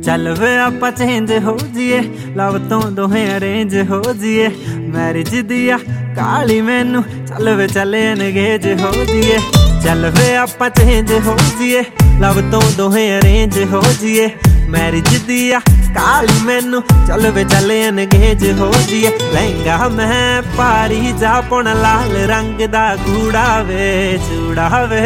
चल वे आपां चेंज हो जिए, लव तो दोहें अरेंज हो जिए। मैरिज दिया काली मैनू, चल वे चले एनगेज हो जिए। चल वे आपां चेंज हो जिए, लव तो दोहें अरेंज हो जिए। मैरिज दिया काली मैनू, चल वे चले एनगेज हो जिए। लहंगा मैं पारी जा पुण लाल रंग दा गूड़ा वे चूड़ा वे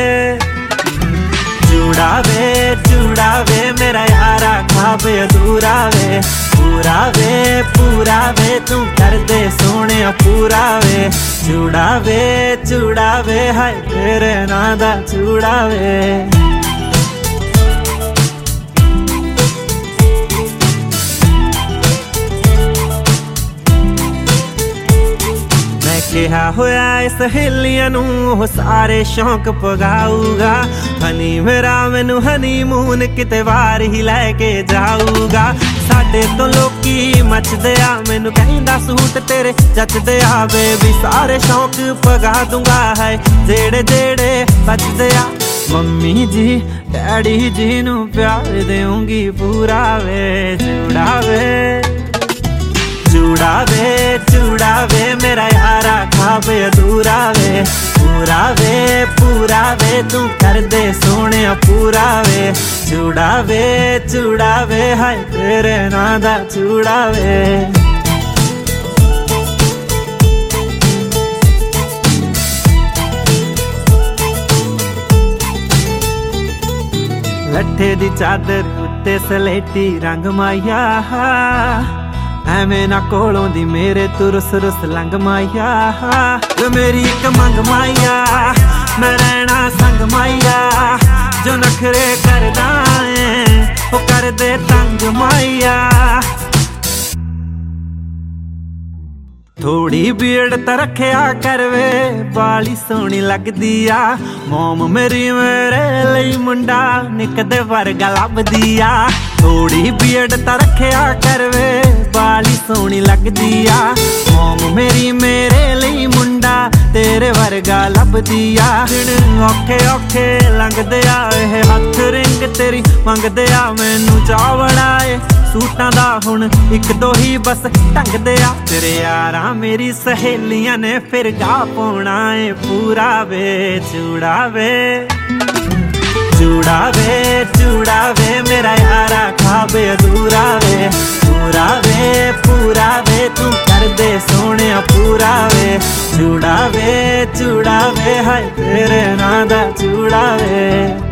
चूड़ा वे चूड़ा वे मेरा यारा खाबे अधूरा वे। पूरा वे तू कर दे सोने पूरा वे। चूड़ा वे हाय तेरे नां दा चूड़ा वे। किहा होया सहेलियां नू हो सारे शौक पगाऊगा। हनी मेरा मैनू हनीमून किते वार ही लैके जाऊगा। साडे तो लोकी मचदे आ, मैनू कहंदा सूट तेरे जचदे आ। बेबी सारे शौक पगा दूंगा है जेड़े जेड़े बचदे आ। मम्मी जी डैडी जी नू प्यार देऊंगी पूरा वे चूड़ा वे। चूड़ा वे मेरा यारा खाबे अधूरा वे। पूरा वे तू कर दे सोने पूरा वे। चूड़ा वे हाय तेरे नां दा चूड़ा वे। लट्ठे दी चादर उत्ते सलेटी रंग माया। ਐਵੇਂ ना कोलों दी मेरे तू रुस रुस लंघ माया। जो मेरी एक मंग माया, मैं रहना संग माया। जो नखरे करदा है वो कर दे तंग माया। थोड़ी बीड़ त रखिया करवे बाली सोहनी लगदी आ। मोम मेरी मेरे लई मुंडा निकदे वर्गा लभदी आ। थोड़ी बीड़ त रखिया करवे बाली सोहनी लगदी आ। मोम मेरी मेरे लई मुंडा तेरे वर्गा लभदी आ। दिन औखे औखे लंघदे आ, एह हथ रिंग तेरी मंगदे आ। मैनू चावड़ा ए सूटां दा हुण इक दो ही बस ढंगदे आ। तेरे यारां मेरी सहेलियां ने फिर गा पाउणा ए पूरा वे चूड़ा वे। चूड़ा वे मेरा यारा खाबे अधूरा वे। पूरा वे तू कर दे सोने पूरा वे। चूड़ा वे हाय तेरे नां दा चूड़ा वे।